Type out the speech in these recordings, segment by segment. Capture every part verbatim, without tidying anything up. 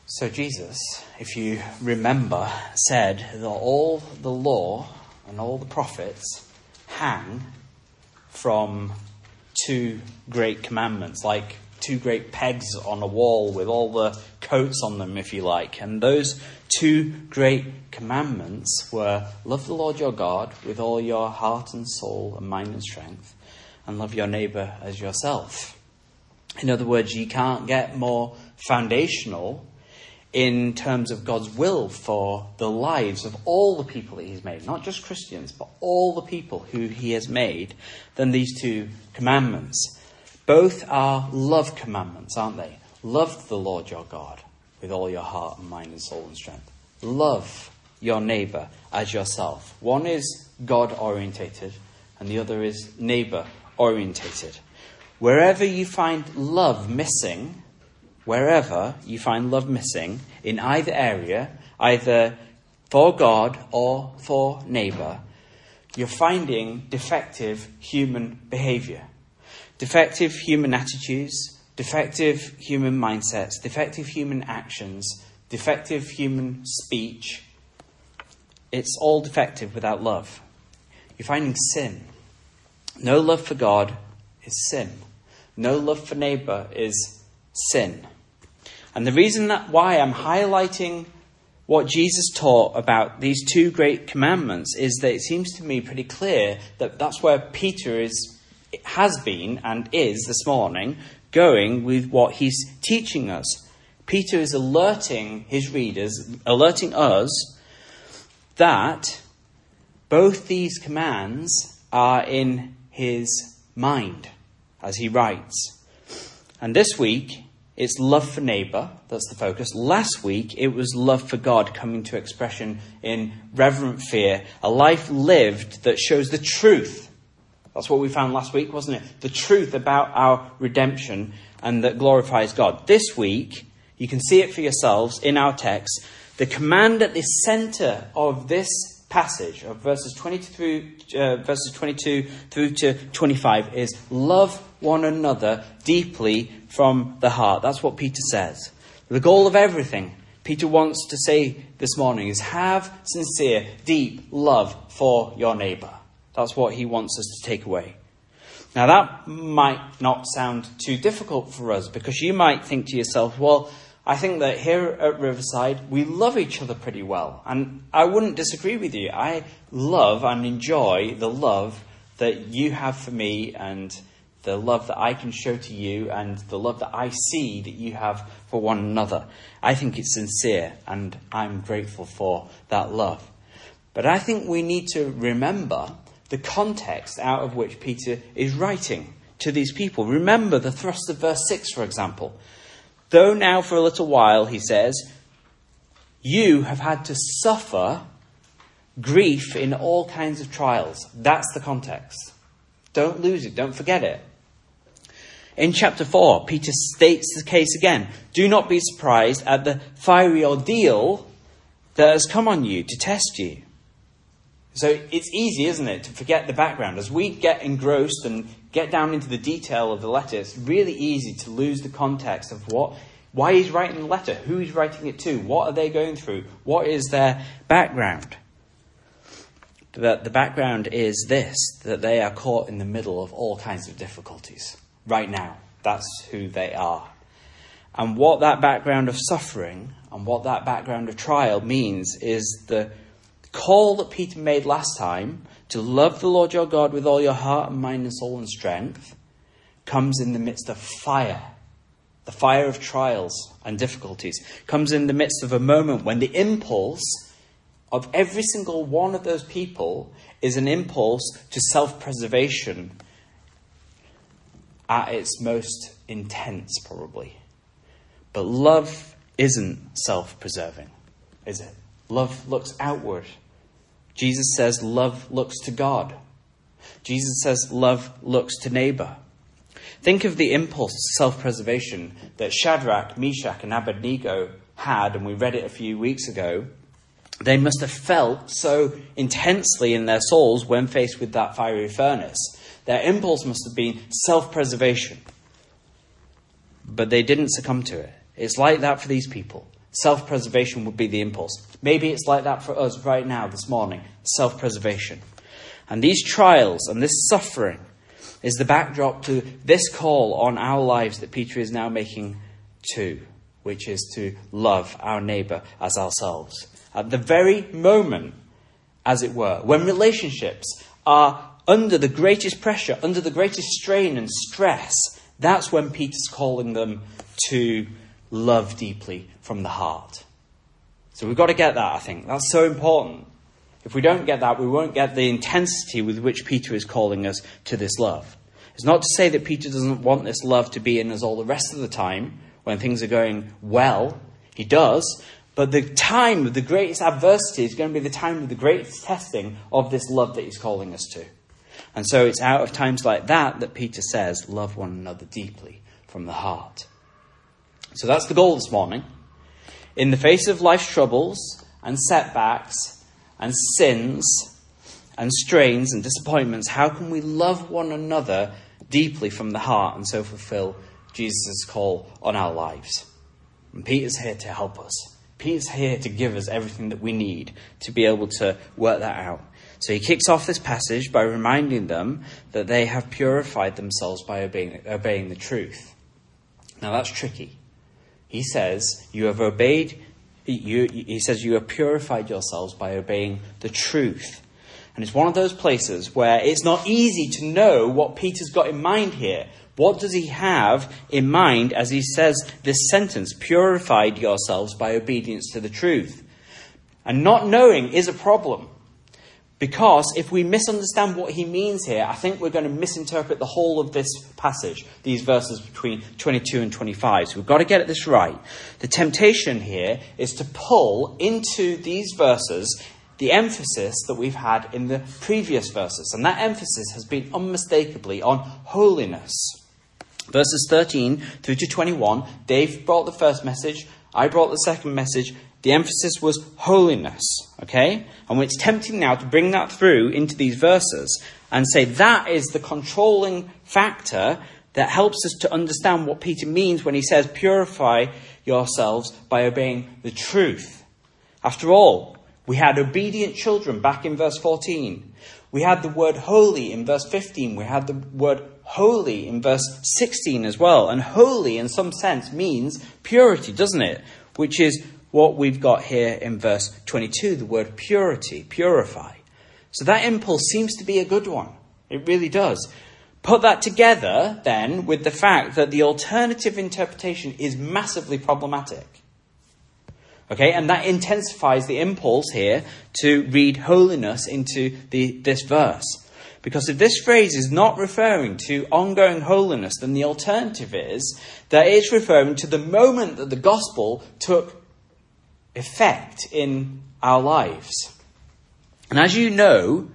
So Jesus, if you remember, said that all the law and all the prophets hang from two great commandments, like two great pegs on a wall with all the coats on them, if you like. And those two great commandments were love the Lord your God with all your heart and soul and mind and strength, and love your neighbour as yourself. In other words, you can't get more foundational in terms of God's will for the lives of all the people that he's made, not just Christians, but all the people who he has made, than these two commandments. Both are love commandments, aren't they? Love the Lord your God with all your heart and mind and soul and strength. Love your neighbour as yourself. One is God-orientated and the other is neighbour-orientated. Wherever you find love missing, wherever you find love missing in either area, either for God or for neighbour, you're finding defective human behaviour, defective human attitudes, defective human mindsets, defective human actions, defective human speech. It's all defective without love. You're finding sin. No love for God is sin. No love for neighbour is sin. And the reason that why I'm highlighting what Jesus taught about these two great commandments is that it seems to me pretty clear that that's where Peter is, has been and is this morning going with what he's teaching us. Peter is alerting his readers, alerting us that both these commands are in his mind as he writes. And this week, it's love for neighbour, that's the focus. Last week, it was love for God coming to expression in reverent fear, a life lived that shows the truth. That's what we found last week, wasn't it? The truth about our redemption and that glorifies God. This week, you can see it for yourselves in our text. The command at the centre of this passage, of verses twenty-two, uh, verses twenty-two through to twenty-five, is love one another deeply from the heart. That's what Peter says. The goal of everything, Peter wants to say this morning, is have sincere, deep love for your neighbour. That's what he wants us to take away. Now that might not sound too difficult for us, because you might think to yourself, well, I think that here at Riverside, we love each other pretty well. And I wouldn't disagree with you. I love and enjoy the love that you have for me, and the love that I can show to you, and the love that I see that you have for one another. I think it's sincere, and I'm grateful for that love. But I think we need to remember the context out of which Peter is writing to these people. Remember the thrust of verse six, for example. Though now for a little while, he says, you have had to suffer grief in all kinds of trials. That's the context. Don't lose it. Don't forget it. In chapter four, Peter states the case again. Do not be surprised at the fiery ordeal that has come on you to test you. So it's easy, isn't it, to forget the background. As we get engrossed and get down into the detail of the letter, it's really easy to lose the context of what, why he's writing the letter, who he's writing it to, what are they going through, what is their background. But the background is this, that they are caught in the middle of all kinds of difficulties. Right now, that's who they are. And what that background of suffering and what that background of trial means is the call that Peter made last time to love the Lord your God with all your heart and mind and soul and strength comes in the midst of fire. The fire of trials and difficulties comes in the midst of a moment when the impulse of every single one of those people is an impulse to self-preservation at its most intense, probably. But love isn't self-preserving, is it? Love looks outward. Jesus says love looks to God. Jesus says love looks to neighbour. Think of the impulse to self-preservation that Shadrach, Meshach and Abednego had, and we read it a few weeks ago. They must have felt so intensely in their souls when faced with that fiery furnace. Their impulse must have been self-preservation. But they didn't succumb to it. It's like that for these people. self-preservation would be the impulse. Maybe it's like that for us right now, this morning, self-preservation. And these trials and this suffering is the backdrop to this call on our lives that Peter is now making too, which is to love our neighbour as ourselves. At the very moment, as it were, when relationships are under the greatest pressure, under the greatest strain and stress, that's when Peter's calling them to love deeply from the heart. So we've got to get that, I think. That's so important. If we don't get that, we won't get the intensity with which Peter is calling us to this love. It's not to say that Peter doesn't want this love to be in us all the rest of the time when things are going well. He does. But the time of the greatest adversity is going to be the time of the greatest testing of this love that he's calling us to. And so it's out of times like that that Peter says, love one another deeply from the heart. So that's the goal this morning. In the face of life's troubles and setbacks and sins and strains and disappointments, how can we love one another deeply from the heart and so fulfill Jesus' call on our lives? And Peter's here to help us. Peter's here to give us everything that we need to be able to work that out. So he kicks off this passage by reminding them that they have purified themselves by obeying, obeying the truth. Now that's tricky. He says, you have obeyed, you, he says, you have purified yourselves by obeying the truth. And it's one of those places where it's not easy to know what Peter's got in mind here. What does he have in mind as he says this sentence, purified yourselves by obedience to the truth? And not knowing is a problem. Because if we misunderstand what he means here, I think we're going to misinterpret the whole of this passage, these verses between twenty-two and twenty-five. So we've got to get this right. The temptation here is to pull into these verses the emphasis that we've had in the previous verses. And that emphasis has been unmistakably on holiness. Verses thirteen through to twenty-one, Dave brought the first message, I brought the second message. The emphasis was holiness, okay? And it's tempting now to bring that through into these verses and say that is the controlling factor that helps us to understand what Peter means when he says, purify yourselves by obeying the truth. After all, we had obedient children back in verse fourteen. We had the word holy in verse fifteen. We had the word holy in verse sixteen as well. And holy in some sense means purity, doesn't it? Which is what we've got here in verse twenty-two, the word purity, purify. So that impulse seems to be a good one. It really does. Put that together, then, with the fact that the alternative interpretation is massively problematic. Okay, and that intensifies the impulse here to read holiness into the, this verse. Because if this phrase is not referring to ongoing holiness, then the alternative is that it's referring to the moment that the gospel took effect in our lives. And as you know,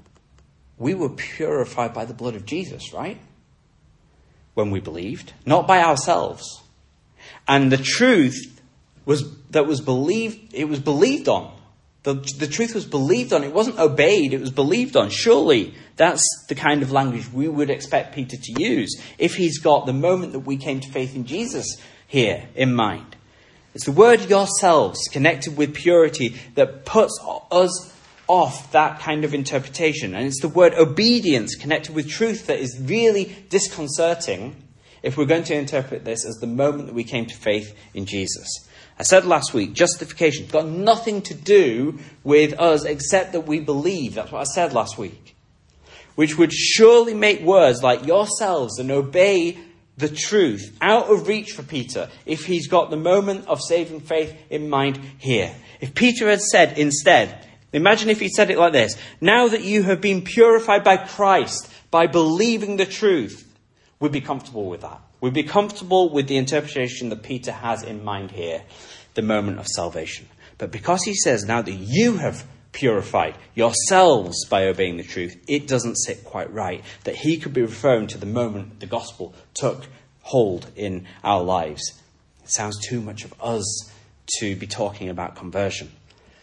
we were purified by the blood of Jesus, right? When we believed, not by ourselves. And the truth was that was believed, it was believed on. The, the truth was believed on. It wasn't obeyed, it was believed on. Surely that's the kind of language we would expect Peter to use if he's got the moment that we came to faith in Jesus here in mind. It's the word yourselves connected with purity that puts us off that kind of interpretation. And it's the word obedience connected with truth that is really disconcerting if we're going to interpret this as the moment that we came to faith in Jesus. I said last week, justification got nothing to do with us except that we believe. That's what I said last week. Which would surely make words like yourselves and obey the truth out of reach for Peter if he's got the moment of saving faith in mind here. If Peter had said instead, imagine if he said it like this, now that you have been purified by Christ by believing the truth, we'd be comfortable with that. We'd be comfortable with the interpretation that Peter has in mind here, the moment of salvation. But because he says now that you have purified yourselves by obeying the truth, it doesn't sit quite right that he could be referring to the moment the gospel took hold in our lives. It sounds too much of us to be talking about conversion.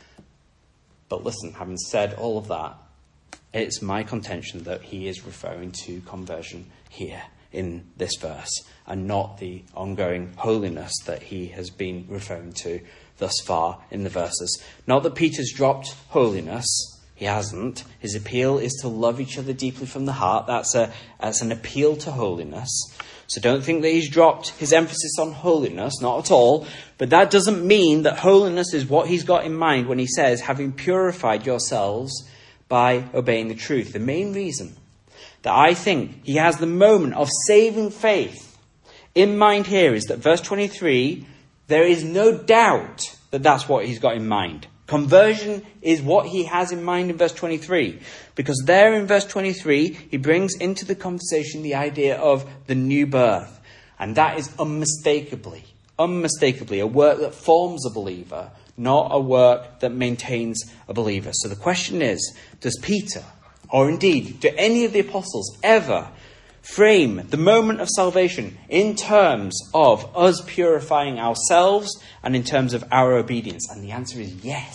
But listen, having said all of that, it's my contention that he is referring to conversion here. in this verse, and not the ongoing holiness that he has been referring to thus far in the verses. Not that Peter's dropped holiness. He hasn't. His appeal is to love each other deeply from the heart. That's a that's an appeal to holiness. So don't think that he's dropped his emphasis on holiness, not at all. But that doesn't mean that holiness is what he's got in mind when he says, having purified yourselves by obeying the truth. The main reason that I think he has the moment of saving faith in mind here is that verse twenty-three, there is no doubt that that's what he's got in mind. Conversion is what he has in mind in verse twenty-three. Because there in verse twenty-three, he brings into the conversation the idea of the new birth. And that is unmistakably, unmistakably a work that forms a believer, not a work that maintains a believer. So the question is, does Peter, or indeed, do any of the apostles ever frame the moment of salvation in terms of us purifying ourselves and in terms of our obedience? And the answer is yes.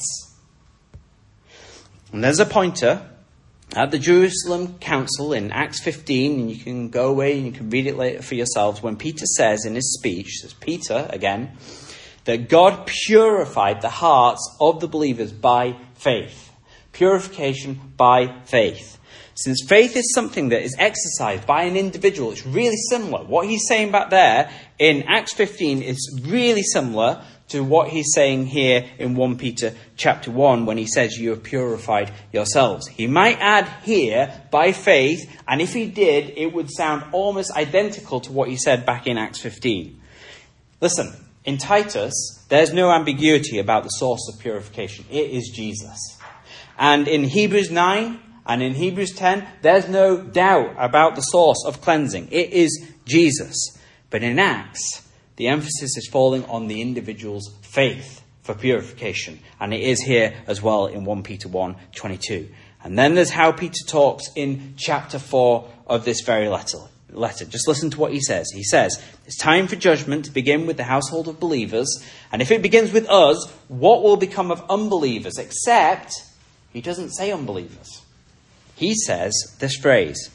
And there's a pointer at the Jerusalem Council in Acts fifteen, and you can go away and you can read it later for yourselves, when Peter says in his speech, says Peter again, that God purified the hearts of the believers by faith. Purification by faith. Since faith is something that is exercised by an individual, it's really similar. What he's saying back there in Acts fifteen is really similar to what he's saying here in First Peter chapter one when he says you have purified yourselves. He might add here by faith, and if he did, it would sound almost identical to what he said back in Acts fifteen. Listen, in Titus, there's no ambiguity about the source of purification. It is Jesus. And in Hebrews nine and in Hebrews ten, there's no doubt about the source of cleansing. It is Jesus. But in Acts, the emphasis is falling on the individual's faith for purification. And it is here as well in First Peter one twenty-two. And then there's how Peter talks in chapter four of this very letter. letter. Just listen to what he says. He says, it's time for judgment to begin with the household of believers. And if it begins with us, what will become of unbelievers? Except he doesn't say unbelievers. He says this phrase,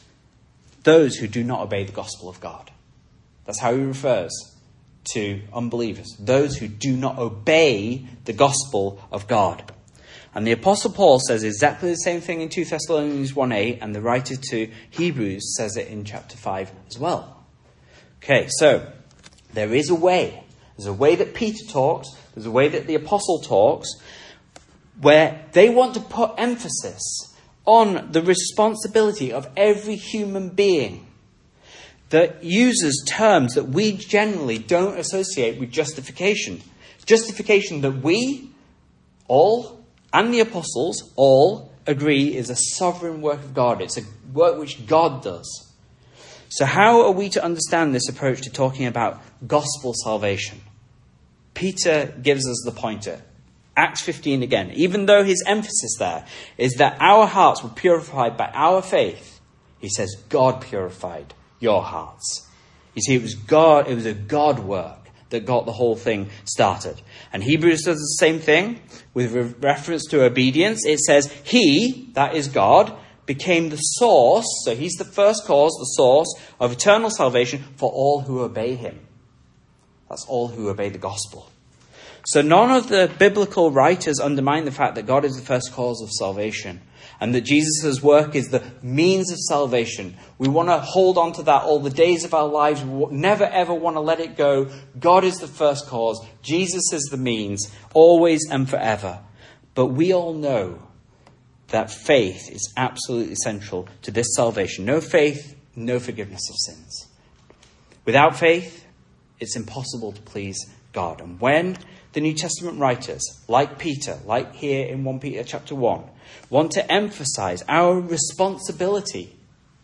those who do not obey the gospel of God. That's how he refers to unbelievers. Those who do not obey the gospel of God. And the Apostle Paul says exactly the same thing in Second Thessalonians one eight, and the writer to Hebrews says it in chapter five as well. Okay, so there is a way. There's a way that Peter talks. There's a way that the Apostle talks, where they want to put emphasis on the responsibility of every human being that uses terms that we generally don't associate with justification. Justification that we all and the apostles all agree is a sovereign work of God. It's a work which God does. So how are we to understand this approach to talking about gospel salvation? Peter gives us the pointer. Acts fifteen again. Even though his emphasis there is that our hearts were purified by our faith, he says God purified your hearts. You see, it was God, it was a God work that got the whole thing started. And Hebrews does the same thing with re- reference to obedience. It says he, that is God, became the source, so he's the first cause, the source of eternal salvation for all who obey him. That's all who obey the gospel. So none of the biblical writers undermine the fact that God is the first cause of salvation and that Jesus' work is the means of salvation. We want to hold on to that all the days of our lives. We never ever want to let it go. God is the first cause. Jesus is the means, always and forever. But we all know that faith is absolutely central to this salvation. No faith, no forgiveness of sins. Without faith, it's impossible to please God. And when the New Testament writers, like Peter, like here in First Peter chapter one, want to emphasize our responsibility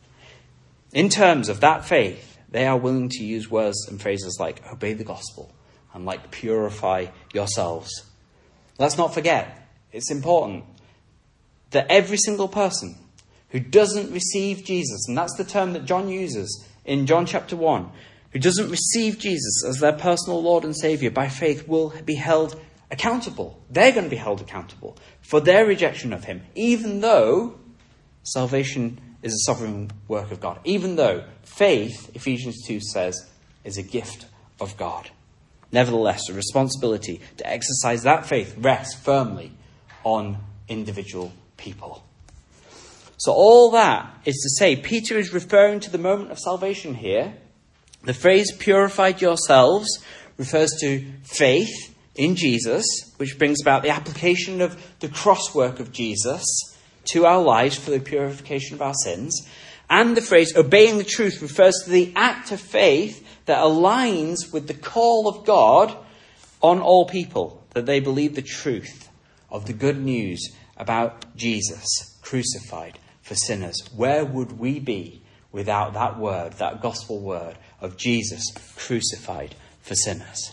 in terms of that faith, they are willing to use words and phrases like obey the gospel and like purify yourselves. Let's not forget, it's important that every single person who doesn't receive Jesus, and that's the term that John uses in John chapter one, who doesn't receive Jesus as their personal Lord and Saviour by faith will be held accountable. They're going to be held accountable for their rejection of him, even though salvation is a sovereign work of God. Even though faith, Ephesians two says, is a gift of God. Nevertheless, the responsibility to exercise that faith rests firmly on individual people. So all that is to say, Peter is referring to the moment of salvation here. The phrase purified yourselves refers to faith in Jesus, which brings about the application of the cross work of Jesus to our lives for the purification of our sins. And the phrase obeying the truth refers to the act of faith that aligns with the call of God on all people, that they believe the truth of the good news about Jesus crucified for sinners. Where would we be without that word, that gospel word of Jesus crucified for sinners?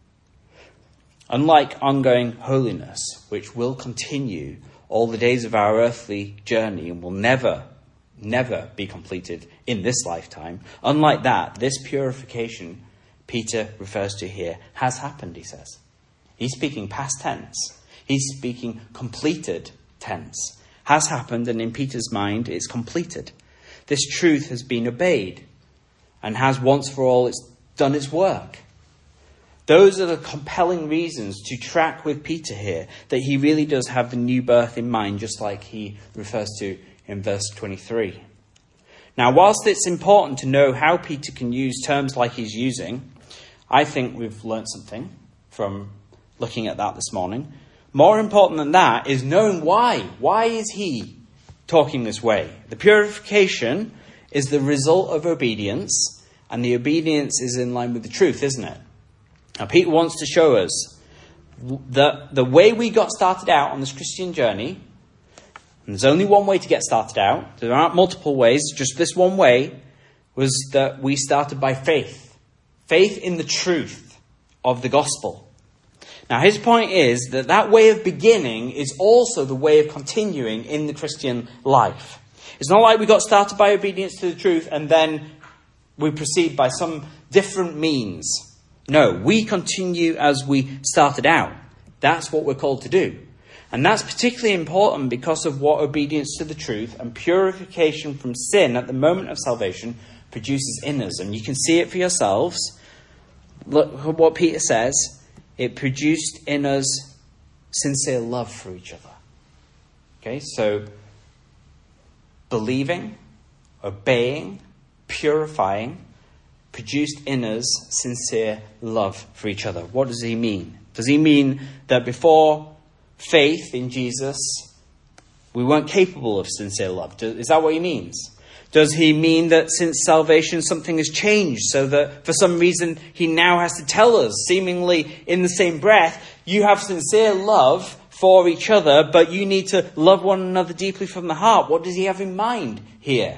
Unlike ongoing holiness, which will continue all the days of our earthly journey and will never, never be completed in this lifetime, unlike that, this purification Peter refers to here has happened, he says. He's speaking past tense. He's speaking completed tense. Has happened, and in Peter's mind, it's completed. This truth has been obeyed and has once for all it's done its work. Those are the compelling reasons to track with Peter here, that he really does have the new birth in mind, just like he refers to in verse twenty-three. Now, whilst it's important to know how Peter can use terms like he's using, I think we've learnt something from looking at that this morning. More important than that is knowing why. Why is he talking this way? The purification is the result of obedience, and the obedience is in line with the truth, isn't it? Now, Peter wants to show us that the way we got started out on this Christian journey, and there's only one way to get started out, there aren't multiple ways, just this one way, was that we started by faith. Faith in the truth of the gospel. Now, his point is that that way of beginning is also the way of continuing in the Christian life. It's not like we got started by obedience to the truth and then we proceed by some different means. No, we continue as we started out. That's what we're called to do. And that's particularly important because of what obedience to the truth and purification from sin at the moment of salvation produces in us. And you can see it for yourselves. Look at what Peter says. It produced in us sincere love for each other. Okay, so believing, obeying, purifying, produced in us sincere love for each other. What does he mean? Does he mean that before faith in Jesus, we weren't capable of sincere love? Is that what he means? Does he mean that since salvation something has changed so that for some reason he now has to tell us, seemingly in the same breath, you have sincere love for each other, but you need to love one another deeply from the heart? What does he have in mind here?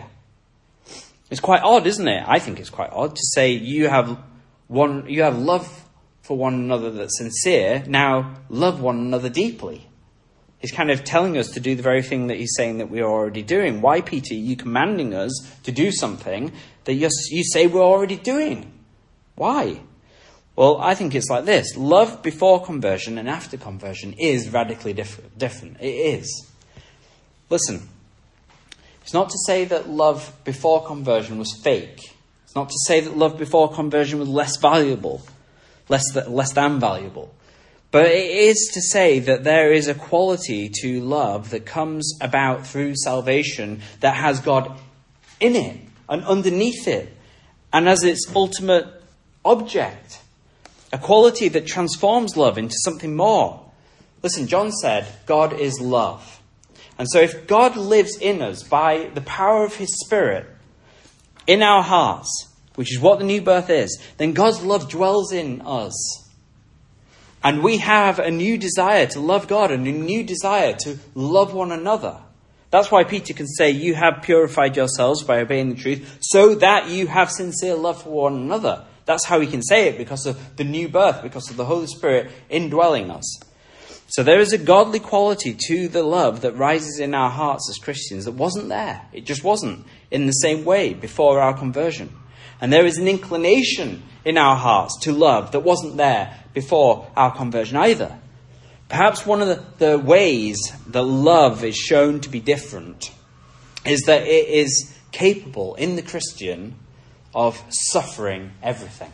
It's quite odd, isn't it? I think it's quite odd to say you have one, you have love for one another that's sincere. Now love one another deeply. He's kind of telling us to do the very thing that he's saying that we're already doing. Why, Peter, are you commanding us to do something that you say we're already doing? Why? Well, I think it's like this. Love before conversion and after conversion is radically diff- different. It is. Listen, it's not to say that love before conversion was fake. It's not to say that love before conversion was less valuable, less, th- less than valuable. But it is to say that there is a quality to love that comes about through salvation that has God in it and underneath it and as its ultimate object. A quality that transforms love into something more. Listen, John said, God is love. And so if God lives in us by the power of his Spirit in our hearts, which is what the new birth is, then God's love dwells in us. And we have a new desire to love God and a new desire to love one another. That's why Peter can say, you have purified yourselves by obeying the truth so that you have sincere love for one another. That's how he can say it, because of the new birth, because of the Holy Spirit indwelling us. So there is a godly quality to the love that rises in our hearts as Christians that wasn't there. It just wasn't in the same way before our conversion. And there is an inclination in our hearts to love that wasn't there before our conversion either. Perhaps one of the, the ways that love is shown to be different is that it is capable in the Christian of suffering everything.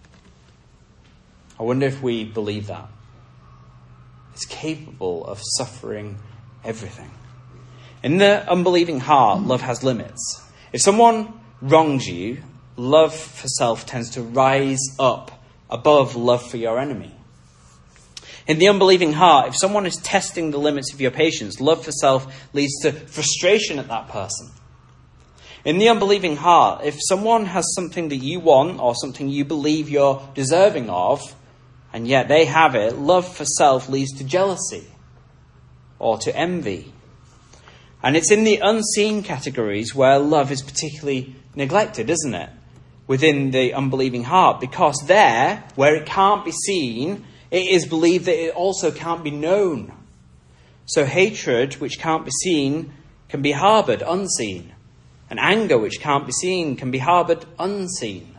I wonder if we believe that. It's capable of suffering everything. In the unbelieving heart, love has limits. If someone wrongs you, love for self tends to rise up above love for your enemy. In the unbelieving heart, if someone is testing the limits of your patience, love for self leads to frustration at that person. In the unbelieving heart, if someone has something that you want or something you believe you're deserving of, and yet they have it, love for self leads to jealousy or to envy. And it's in the unseen categories where love is particularly neglected, isn't it? Within the unbelieving heart, because there, where it can't be seen, it is believed that it also can't be known. So hatred, which can't be seen, can be harboured unseen. And anger, which can't be seen, can be harboured unseen.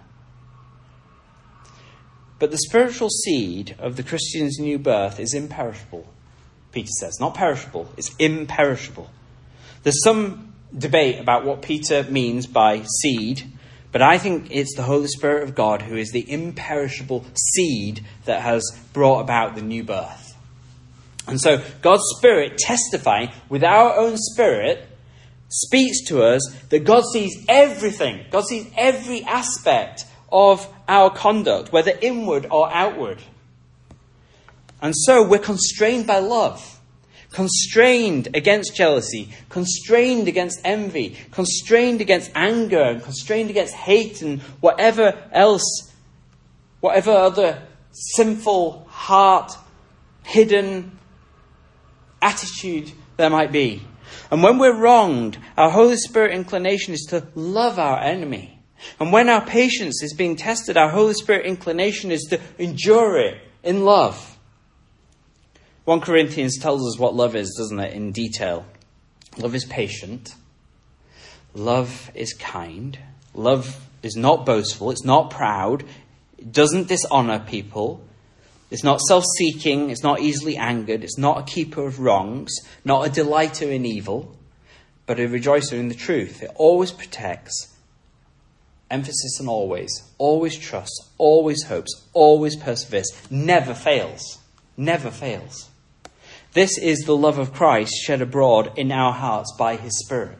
But the spiritual seed of the Christian's new birth is imperishable, Peter says. Not perishable, it's imperishable. There's some debate about what Peter means by seed, but I think it's the Holy Spirit of God who is the imperishable seed that has brought about the new birth. And so God's Spirit testifying with our own spirit speaks to us that God sees everything. God sees every aspect of our conduct, whether inward or outward. And so we're constrained by love. Constrained against jealousy, constrained against envy, constrained against anger, and constrained against hate and whatever else, whatever other sinful heart, hidden attitude there might be. And when we're wronged, our Holy Spirit inclination is to love our enemy. And when our patience is being tested, our Holy Spirit inclination is to endure it in love. First Corinthians tells us what love is, doesn't it, in detail. Love is patient. Love is kind. Love is not boastful. It's not proud. It doesn't dishonour people. It's not self-seeking. It's not easily angered. It's not a keeper of wrongs. Not a delighter in evil, but a rejoicer in the truth. It always protects. Emphasis on always. Always trusts. Always hopes. Always perseveres. Never fails. Never fails. This is the love of Christ shed abroad in our hearts by his Spirit.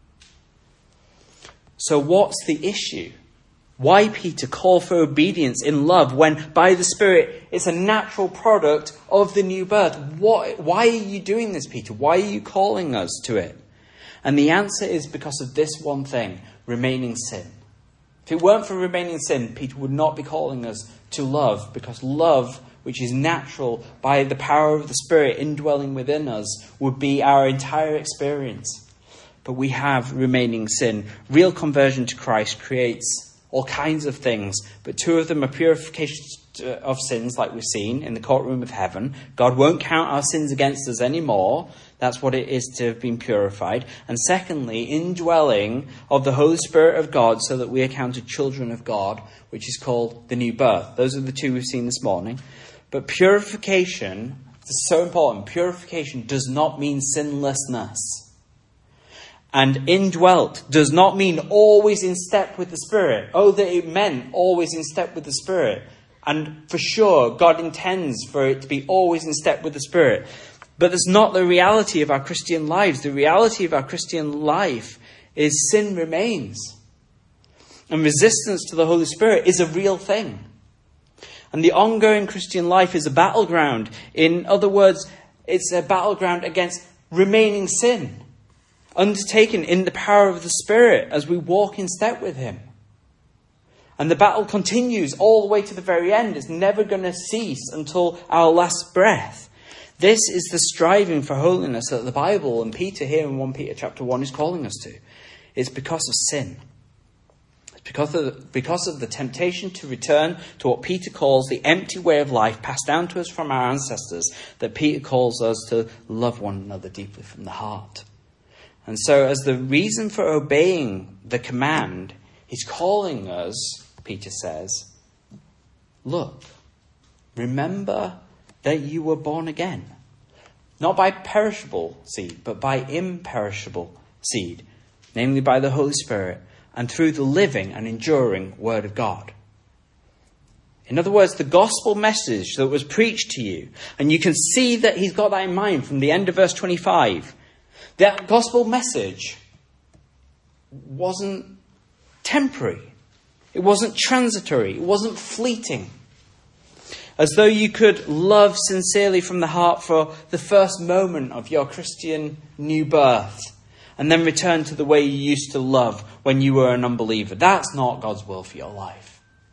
So what's the issue? Why, Peter, call for obedience in love when by the Spirit it's a natural product of the new birth? What, why are you doing this, Peter? Why are you calling us to it? And the answer is because of this one thing, remaining sin. If it weren't for remaining sin, Peter would not be calling us to love, because love, which is natural by the power of the Spirit indwelling within us, would be our entire experience. But we have remaining sin. Real conversion to Christ creates all kinds of things, but two of them are purification of sins, like we've seen in the courtroom of heaven. God won't count our sins against us anymore. That's what it is to have been purified. And secondly, indwelling of the Holy Spirit of God, so that we are counted children of God, which is called the new birth. Those are the two we've seen this morning. But purification, this is so important, purification does not mean sinlessness. And indwelt does not mean always in step with the Spirit. Oh, that it meant always in step with the Spirit. And for sure, God intends for it to be always in step with the Spirit. But that's not the reality of our Christian lives. The reality of our Christian life is sin remains. And resistance to the Holy Spirit is a real thing. And the ongoing Christian life is a battleground. In other words, it's a battleground against remaining sin, undertaken in the power of the Spirit as we walk in step with him. And the battle continues all the way to the very end. It's never going to cease until our last breath. This is the striving for holiness that the Bible and Peter here in First Peter chapter one is calling us to. It's because of sin. It's because of, the, because of the temptation to return to what Peter calls the empty way of life passed down to us from our ancestors, that Peter calls us to love one another deeply from the heart. And so as the reason for obeying the command, he's calling us, Peter says, look, remember that you were born again. Not by perishable seed, but by imperishable seed, namely by the Holy Spirit, and through the living and enduring Word of God. In other words, the gospel message that was preached to you, and you can see that he's got that in mind from the end of verse twenty-five. That gospel message wasn't temporary. It wasn't transitory. It wasn't fleeting. As though you could love sincerely from the heart for the first moment of your Christian new birth, and then return to the way you used to love when you were an unbeliever. That's not God's will for your life.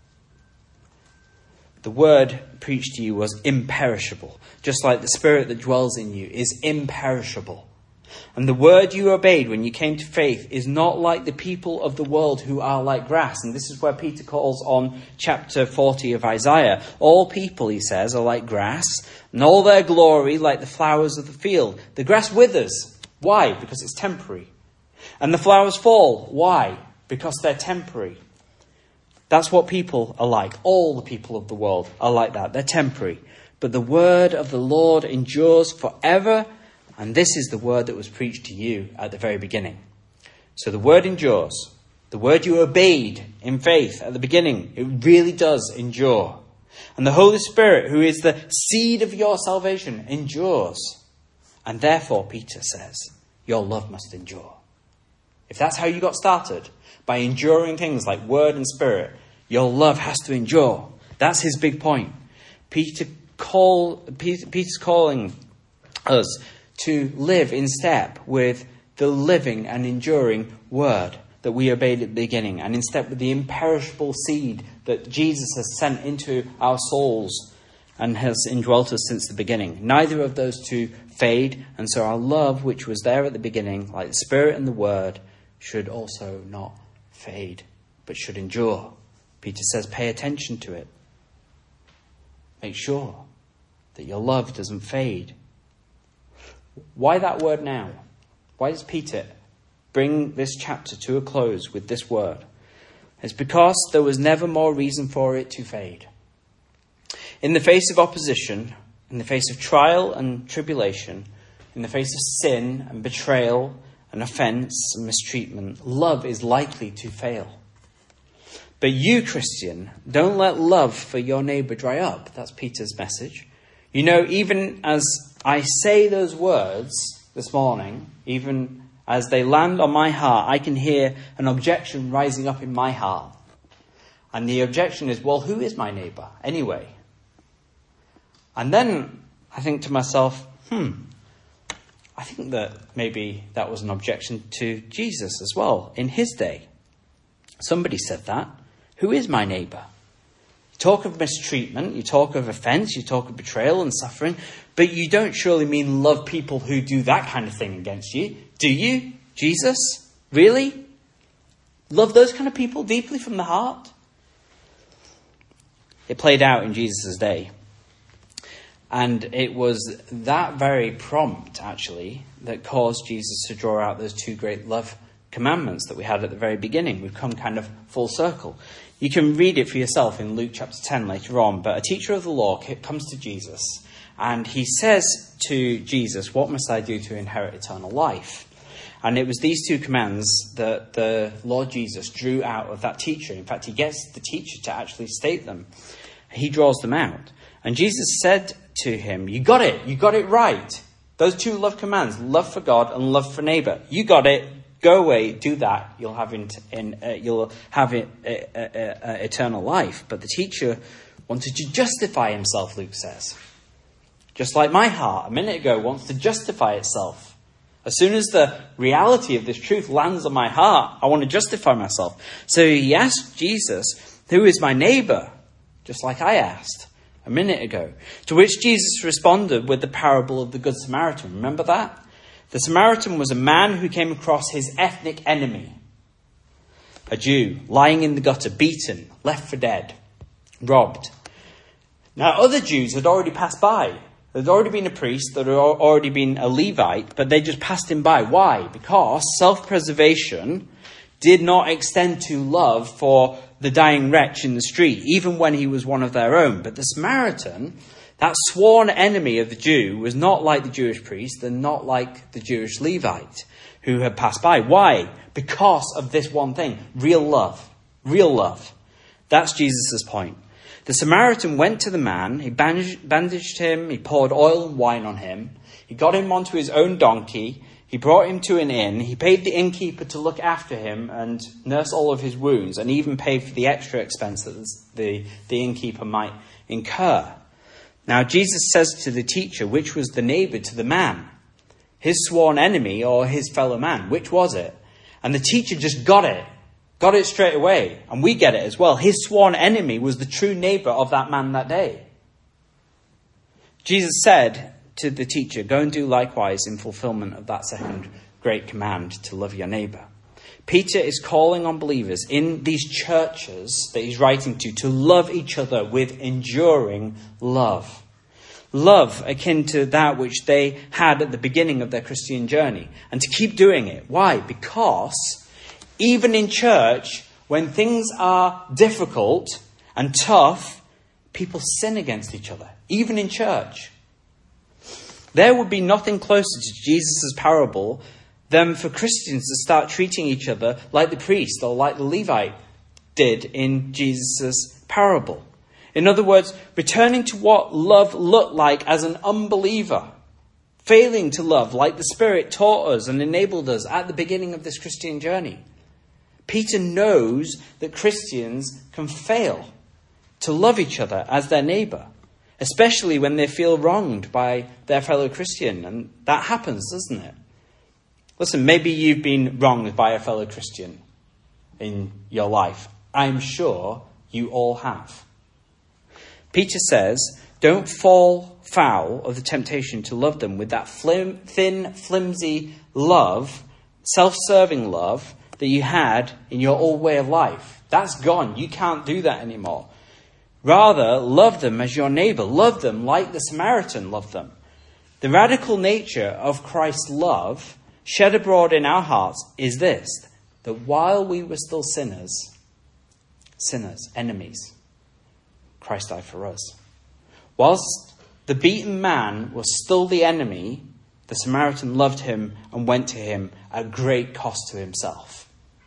The word preached to you was imperishable, just like the Spirit that dwells in you is imperishable. And the word you obeyed when you came to faith is not like the people of the world who are like grass. And this is where Peter calls on chapter forty of Isaiah. All people, he says, are like grass, and all their glory like the flowers of the field. The grass withers. Why? Because it's temporary. And the flowers fall. Why? Because they're temporary. That's what people are like. All the people of the world are like that. They're temporary. But the word of the Lord endures forever. And this is the word that was preached to you at the very beginning. So the word endures. The word you obeyed in faith at the beginning, it really does endure. And the Holy Spirit, who is the seed of your salvation, endures. And therefore, Peter says, your love must endure. If that's how you got started, by enduring things like word and spirit, your love has to endure. That's his big point. Peter call, Peter, Peter's calling us to live in step with the living and enduring word that we obeyed at the beginning, and in step with the imperishable seed that Jesus has sent into our souls and has indwelt us since the beginning. Neither of those two fade, and so our love, which was there at the beginning, like the Spirit and the Word, should also not fade, but should endure. Peter says, pay attention to it. Make sure that your love doesn't fade. Why that word now? Why does Peter bring this chapter to a close with this word? It's because there was never more reason for it to fade. In the face of opposition, in the face of trial and tribulation, in the face of sin and betrayal and offence and mistreatment, love is likely to fail. But you, Christian, don't let love for your neighbour dry up. That's Peter's message. You know, even as I say those words this morning, even as they land on my heart, I can hear an objection rising up in my heart. And the objection is, well, who is my neighbour anyway? And then I think to myself, hmm, I think that maybe that was an objection to Jesus as well in his day. Somebody said that. Who is my neighbour? You talk of mistreatment, you talk of offence, you talk of betrayal and suffering, but you don't surely mean love people who do that kind of thing against you, do you, Jesus? Really? Love those kind of people deeply from the heart? It played out in Jesus' day. And it was that very prompt, actually, that caused Jesus to draw out those two great love commandments that we had at the very beginning. We've come kind of full circle. You can read it for yourself in Luke chapter ten later on. But a teacher of the law comes to Jesus and he says to Jesus, what must I do to inherit eternal life? And it was these two commands that the Lord Jesus drew out of that teacher. In fact, he gets the teacher to actually state them. He draws them out. And Jesus said to him, you got it. You got it right. Those two love commands, love for God and love for neighbour. You got it. Go away, do that. You'll have in, in uh, you'll have it, uh, uh, uh, eternal life. But the teacher wanted to justify himself, Luke says. Just like my heart a minute ago wants to justify itself. As soon as the reality of this truth lands on my heart, I want to justify myself. So he asked Jesus, who is my neighbour? Just like I asked a minute ago. To which Jesus responded with the parable of the Good Samaritan. Remember that? The Samaritan was a man who came across his ethnic enemy, a Jew, lying in the gutter, beaten, left for dead, robbed. Now, other Jews had already passed by. There'd already been a priest, there'd already been a Levite, but they just passed him by. Why? Because self-preservation did not extend to love for the dying wretch in the street, even when he was one of their own. But the Samaritan, that sworn enemy of the Jew, was not like the Jewish priest and not like the Jewish Levite, who had passed by. Why? Because of this one thing. Real love. Real love. That's Jesus' point. The Samaritan went to the man, he bandaged, bandaged him, he poured oil and wine on him, he got him onto his own donkey, he brought him to an inn, he paid the innkeeper to look after him and nurse all of his wounds, and even paid for the extra expense that the, the innkeeper might incur. Now Jesus says to the teacher, which was the neighbour to the man? His sworn enemy or his fellow man? Which was it? And the teacher just got it. Got it straight away. And we get it as well. His sworn enemy was the true neighbour of that man that day. Jesus said to the teacher, go and do likewise in fulfillment of that second great command to love your neighbour. Peter is calling on believers in these churches that he's writing to to love each other with enduring love. Love akin to that which they had at the beginning of their Christian journey. And to keep doing it. Why? Because even in church, when things are difficult and tough, people sin against each other. Even in church. There would be nothing closer to Jesus' parable than for Christians to start treating each other like the priest or like the Levite did in Jesus' parable. In other words, returning to what love looked like as an unbeliever. Failing to love like the Spirit taught us and enabled us at the beginning of this Christian journey. Peter knows that Christians can fail to love each other as their neighbour, especially when they feel wronged by their fellow Christian. And that happens, doesn't it? Listen, maybe you've been wronged by a fellow Christian in your life. I'm sure you all have. Peter says, don't fall foul of the temptation to love them with that flim- thin, flimsy love, self-serving love that you had in your old way of life. That's gone. You can't do that anymore. Rather, love them as your neighbour. Love them like the Samaritan loved them. The radical nature of Christ's love shed abroad in our hearts is this, that while we were still sinners, sinners, enemies, Christ died for us. Whilst the beaten man was still the enemy, the Samaritan loved him and went to him at great cost to himself.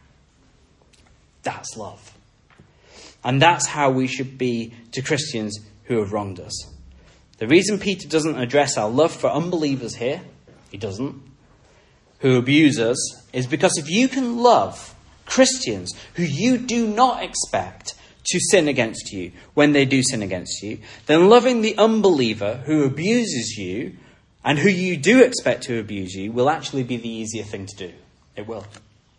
That's love. And that's how we should be to Christians who have wronged us. The reason Peter doesn't address our love for unbelievers here, he doesn't, who abuse us, is because if you can love Christians who you do not expect to sin against you when they do sin against you, then loving the unbeliever who abuses you and who you do expect to abuse you will actually be the easier thing to do. It will.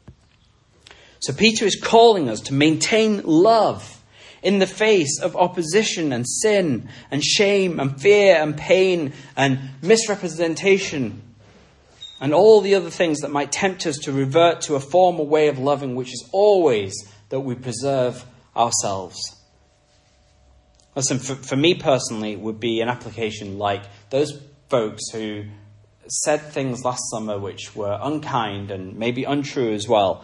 So Peter is calling us to maintain love in the face of opposition and sin and shame and fear and pain and misrepresentation and all the other things that might tempt us to revert to a former way of loving, which is always that we preserve ourselves. Listen, for, for me personally, it would be an application like those folks who said things last summer which were unkind and maybe untrue as well,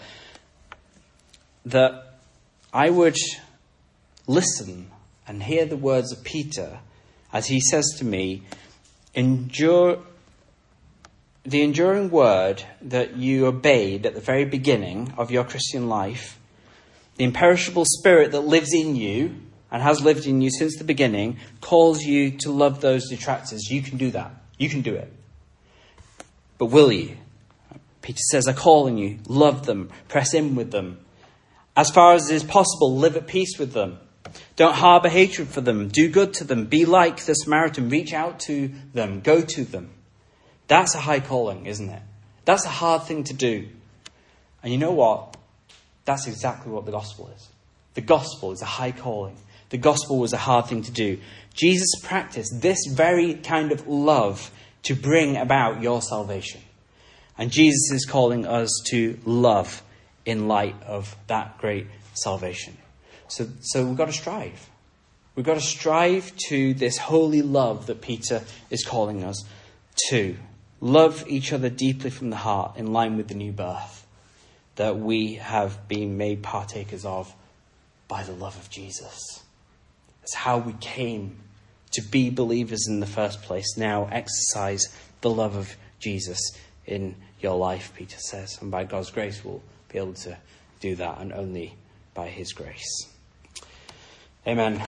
that I would listen and hear the words of Peter as he says to me, endure the enduring word that you obeyed at the very beginning of your Christian life, the imperishable spirit that lives in you and has lived in you since the beginning, calls you to love those detractors. You can do that. You can do it. But will you? Peter says, I call on you. Love them. Press in with them. As far as it is possible, live at peace with them. Don't harbour hatred for them. Do good to them. Be like the Samaritan. Reach out to them. Go to them. That's a high calling, isn't it? That's a hard thing to do. And you know what? That's exactly what the gospel is. The gospel is a high calling. The gospel was a hard thing to do. Jesus practiced this very kind of love to bring about your salvation. And Jesus is calling us to love in light of that great salvation. So, so we've got to strive. We've got to strive to this holy love that Peter is calling us to. Love each other deeply from the heart in line with the new birth that we have been made partakers of by the love of Jesus. It's how we came to be believers in the first place. Now exercise the love of Jesus in your life, Peter says. And by God's grace, we'll be able to do that, and only by his grace. Amen.